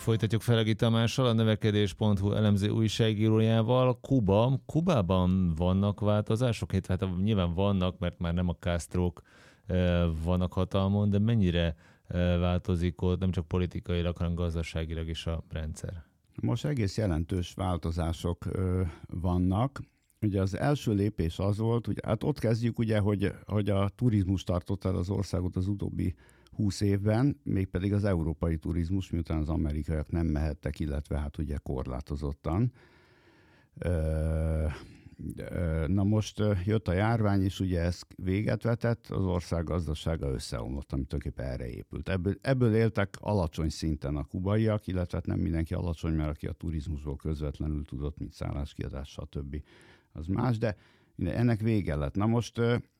Folytatjuk Felegi Tamással, a növekedés.hu elemző újságírójával. Kubában vannak változások? Hát nyilván vannak, mert már nem a Castrók vannak hatalmon, de mennyire változik ott nem csak politikailag, hanem gazdaságilag is a rendszer? Most egész jelentős változások vannak. Ugye az első lépés az volt, hogy hát ott kezdjük ugye, hogy a turizmus tartotta el az országot az utóbbi 20 évben, mégpedig az európai turizmus, miután az amerikaiak nem mehettek, illetve hát ugye korlátozottan. Na most jött a járvány, és ugye ez véget vetett, az ország gazdasága összeomlott, amit tulajdonképpen erre épült. Ebből éltek alacsony szinten a kubaiak, illetve nem mindenki alacsony, mert aki a turizmusból közvetlenül tudott, mint szálláskiadás, stb. Az más, de ennek vége lett. Na most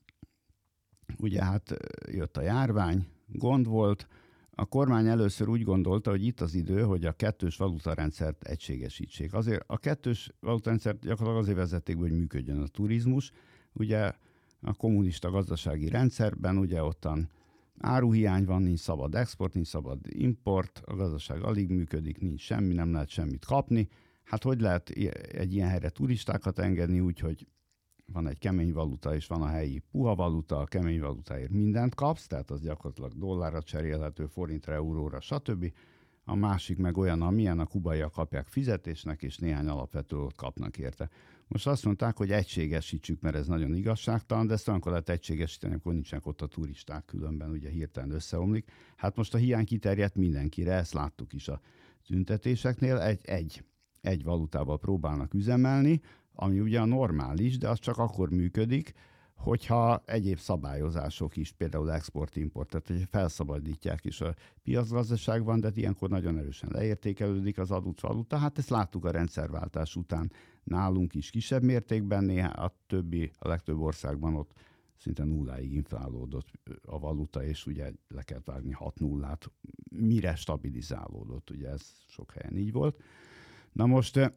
ugye hát jött a járvány, gond volt, a kormány először úgy gondolta, hogy itt az idő, hogy a kettős valutarendszert egységesítsék. Azért a kettős valutarendszert gyakorlatilag azért vezették, hogy működjön a turizmus. Ugye a kommunista gazdasági rendszerben ugye ottan áruhiány van, nincs szabad export, nincs szabad import, a gazdaság alig működik, nincs semmi, nem lehet semmit kapni. Hát hogy lehet egy ilyen helyre turistákat engedni úgy, hogy van egy kemény valuta, és van a helyi puha valuta, a kemény valutáért mindent kapsz, tehát az gyakorlatilag dollárra cserélhető, forintra, euróra, stb. A másik meg olyan, amilyen a kubaiak kapják fizetésnek, és néhány alapvető dolgot kapnak érte. Most azt mondták, hogy egységesítsük, mert ez nagyon igazságtalan, de ezt akkor lehet egységesíteni, akkor nincsenek ott a turisták, különben ugye hirtelen összeomlik. Hát most a hiány kiterjedt mindenkire, ezt láttuk is a tüntetéseknél, egy valutával próbálnak üzemelni, ami ugye a normális, de az csak akkor működik, hogyha egyéb szabályozások is, például export-import, tehát hogy felszabadítják is a piacgazdaságban, de ilyenkor nagyon erősen leértékelődik az adott valuta. Hát ezt láttuk a rendszerváltás után nálunk is kisebb mértékben, néha a legtöbb országban ott szinte nulláig inflálódott a valuta, és ugye le kellett vágni 6 nullát, mire stabilizálódott, ugye ez sok helyen így volt. Na most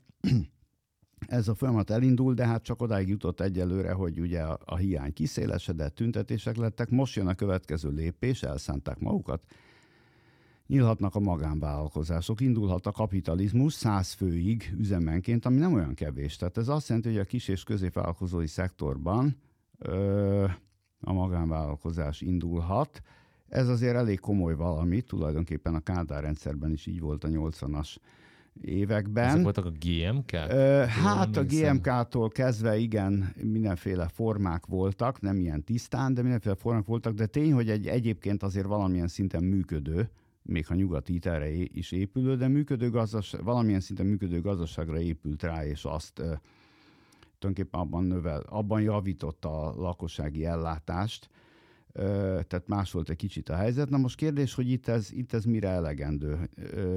ez a folyamat elindul, de hát csak odáig jutott egyelőre, hogy ugye a hiány kiszélesedett, tüntetések lettek. Most jön a következő lépés, elszánták magukat. Nyílhatnak a magánvállalkozások, indulhat a kapitalizmus 100 főig üzemenként, ami nem olyan kevés. Tehát ez azt jelenti, hogy a kis- és középvállalkozói szektorban a magánvállalkozás indulhat. Ez azért elég komoly valami, tulajdonképpen a Kádár rendszerben is így volt a 80-as években. Ezek voltak a GMK? Hát a GMK-tól kezdve igen, mindenféle formák voltak, nem ilyen tisztán, de mindenféle formák voltak, de tény, hogy egyébként azért valamilyen szinten működő, még ha nyugati hitelre is épülő, de valamilyen szinten működő gazdaságra épült rá, és azt tulajdonképpen abban javította a lakossági ellátást, tehát más volt egy kicsit a helyzet. Na most kérdés, hogy itt ez mire elegendő?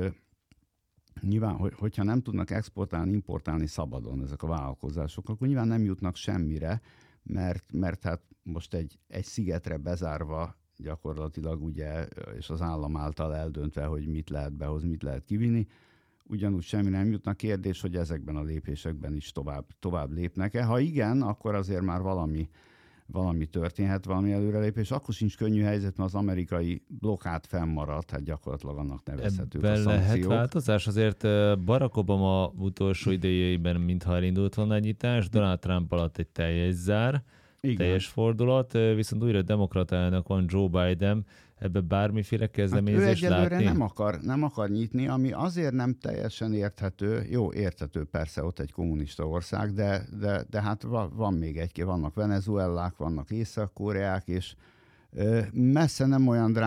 Nyilván, hogyha nem tudnak exportálni, importálni szabadon ezek a vállalkozások, akkor nyilván nem jutnak semmire, mert hát most egy szigetre bezárva gyakorlatilag ugye, és az állam által eldöntve, hogy mit lehet behozni, mit lehet kivinni, ugyanúgy semmi nem jutnak. Kérdés, hogy ezekben a lépésekben is tovább lépnek-e. Ha igen, akkor azért már valami történhet, valami előrelépés. Akkor sincs könnyű helyzet, mert az amerikai blokkád fennmaradt, hát gyakorlatilag annak nevezhetők a szankciók. Lehet változás? Azért Barack Obama utolsó idejében mintha elindult volna egy nyitás, Donald Trump alatt egy teljes zár, teljes fordulat, viszont újra demokrata elnök van, Joe Biden, ebbe bármiféle kezdeményezést látni? Ő egyelőre nem akar nyitni, ami azért nem teljesen érthető. Jó, érthető persze, ott egy kommunista ország, de hát van még vannak Venezuelák, vannak Észak-Koreák, és messze nem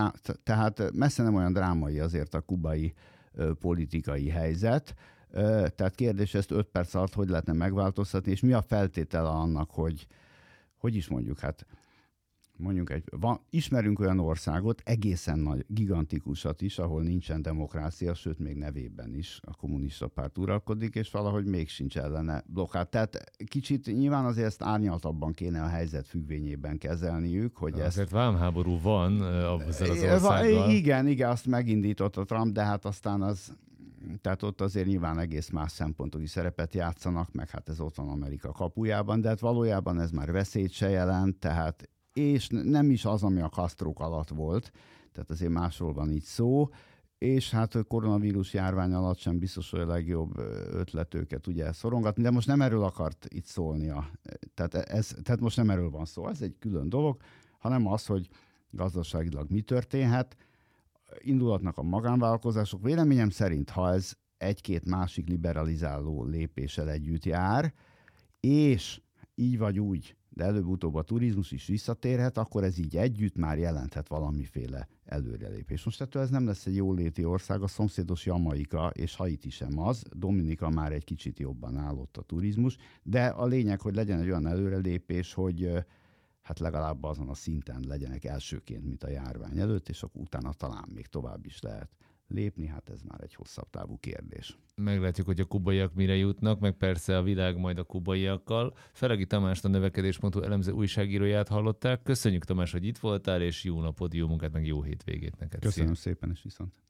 olyan drámai azért a kubai politikai helyzet. Tehát kérdés, ezt 5 perc alatt hogy lehetne megváltoztatni, és mi a feltétele annak, hogy is mondjuk, hát ismerünk olyan országot, egészen nagy, gigantikusat is, ahol nincsen demokrácia, sőt még nevében is a kommunista párt uralkodik, és valahogy még sincs ellene blokkád. Tehát kicsit nyilván azért ezt árnyaltabban kéne a helyzet függvényében kezelniük, hogy azért vámháború van ezzel az országgal. Igen, azt megindította Trump, de hát aztán tehát ott azért nyilván egész más szempontok is szerepet játszanak, meg hát ez ott van Amerika kapujában, de hát valójában ez már veszélyt se jelent, tehát és nem is az, ami a Castrók alatt volt, tehát azért másról van itt szó, és hát a koronavírus járvány alatt sem biztos, hogy a legjobb ötlet őket ugye szorongatni, de most nem erről akart itt szólnia. Tehát most nem erről van szó, ez egy külön dolog, hanem az, hogy gazdaságilag mi történhet. Indulhatnak a magánvállalkozások. Véleményem szerint, ha ez egy-két másik liberalizáló lépéssel együtt jár, és így vagy úgy, de előbb-utóbb a turizmus is visszatérhet, akkor ez így együtt már jelenthet valamiféle előrelépés. Most ettől ez nem lesz egy jóléti ország, a szomszédos Jamaika és Haiti sem az, Dominika már egy kicsit jobban állott a turizmus, de a lényeg, hogy legyen egy olyan előrelépés, hogy hát legalább azon a szinten legyenek elsőként, mint a járvány előtt, és akkor utána talán még tovább is lehet lépni, hát ez már egy hosszabb távú kérdés. Meglátjuk, hogy a kubaiak mire jutnak, meg persze a világ majd a kubaiakkal. Feregi Tamást, a növekedés.hu elemző újságíróját hallották. Köszönjük, Tamás, hogy itt voltál, és jó napot, jó munkát, meg jó hétvégét neked. Köszönöm szépen, és viszont.